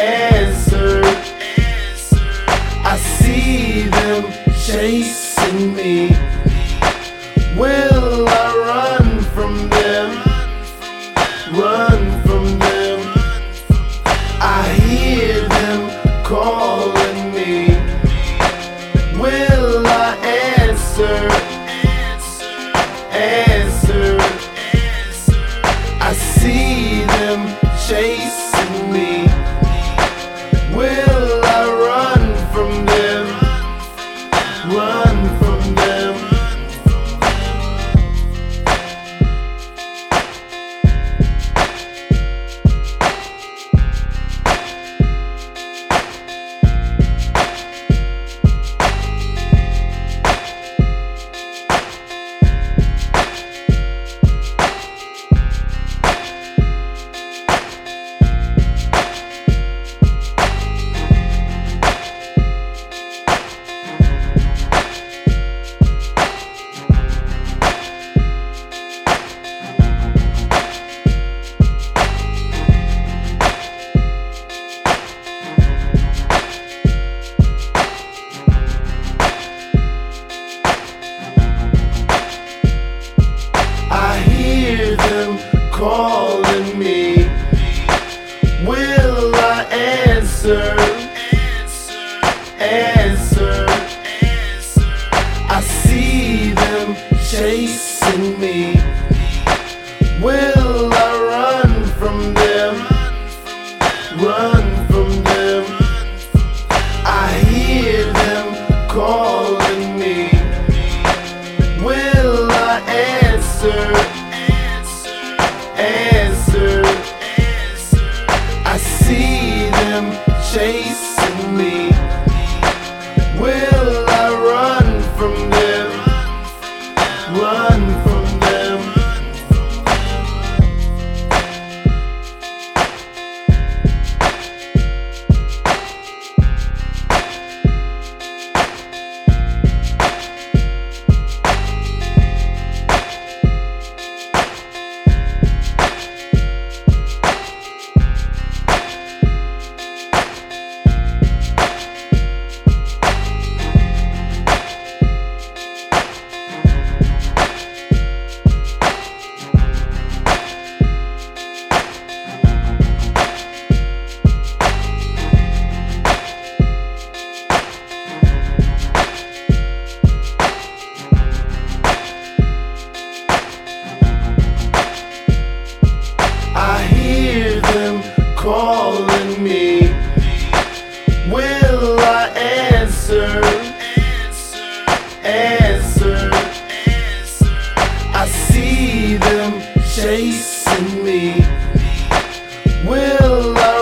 answer. I see them chasing me. Will I run from them? Run from them. I hear them calling me. Will I answer? Answer. I see them chasing me. Will I run from them? Run from them. I hear them calling me. Will I answer? Answer. I see them chasing me. Will I run from them? Run from them. I hear them calling me. Will I answer? Answer. I see them chasing me. Will I run from them? Run from them. I hear them calling me. Will I answer? Answer. I see them chasing me. Will I